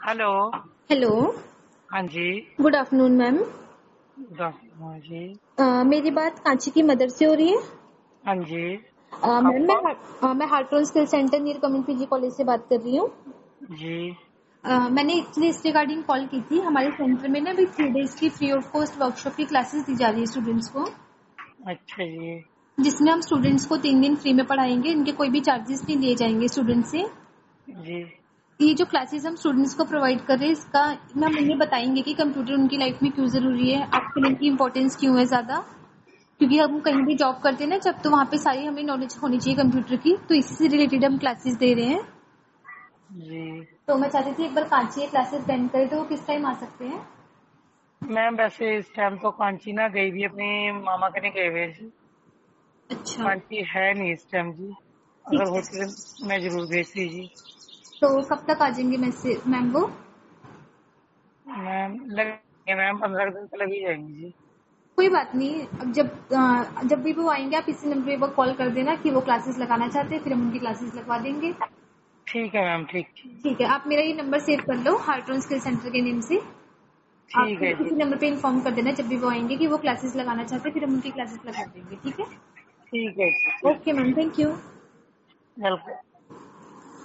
Hello. Hello. हाँ जी। Good afternoon ma'am. Good afternoon जी। मेरी बात कांची की मदर से हो रही है। हाँ जी। आप मैम कौन? मैं Hartron skill centre near community PG college से बात कर रही हूँ। जी। मैंने एक्चुअली इस रिगार्डिंग कॉल की थी। हमारे सेंटर में ना अभी 3 डेज की फ्री ऑफ कॉस्ट वर्कशॉप की क्लासेस दी जा रही है स्टूडेंट्स को, अच्छा जी। जिसमें हम स्टूडेंट्स को 3 दिन फ्री में पढ़ाएंगे। इनके कोई भी चार्जेस नहीं लिए जाएंगे स्टूडेंट से। जी। ये जो क्लासेस हम स्टूडेंट्स को प्रोवाइड कर रहे हैं, इसका हम उन्हें बताएंगे कि कंप्यूटर उनकी लाइफ में क्यों जरूरी है, आपके लिए इनकी इंपॉर्टेंस क्यों है ज्यादा। क्योंकि हम कहीं भी जॉब करते हैं ना जब, तो वहाँ पे सारी हमें नॉलेज होनी चाहिए कंप्यूटर की, तो इसी से रिलेटेड हम क्लासेस दे रहे हैं। जी। तो मैं चाहती थी एक बार कांची क्लासेस अटेंड करें, तो वो किस टाइम आ सकते हैं? मैम वैसे इस टाइम तो कांची ना गई भी अपने मामा के नहीं गए हुए जी। अच्छा, कांची है नहीं इस टाइम जी। ठीक अगर है। होती तो मैं जरूर भेजती जी। तो कब तक आ जाएंगे मैम वो? मैम लगेंगे मैम 15 दिन तो लग ही जाएंगे जी। कोई बात नहीं। अब जब भी वो आएंगे आप इसी नंबर पे एक बार कॉल कर देना कि वो क्लासेस लगाना चाहते हैं, फिर हम उनकी क्लासेस लगवा देंगे। ठीक है मैम। ठीक। ठीक है, आप मेरा ये नंबर सेव कर लो हार्टरॉन स्किल सेंटर के नेम से। आप ठीक है जी। इसी नंबर पे इन्फॉर्म कर देना जब भी वो आएंगे कि वो क्लासेस लगाना चाहते हैं, फिर हम उनकी क्लासेस लगवा देंगे। ठीक है। ठीक है जी। Okay ma'am, thank you. Welcome.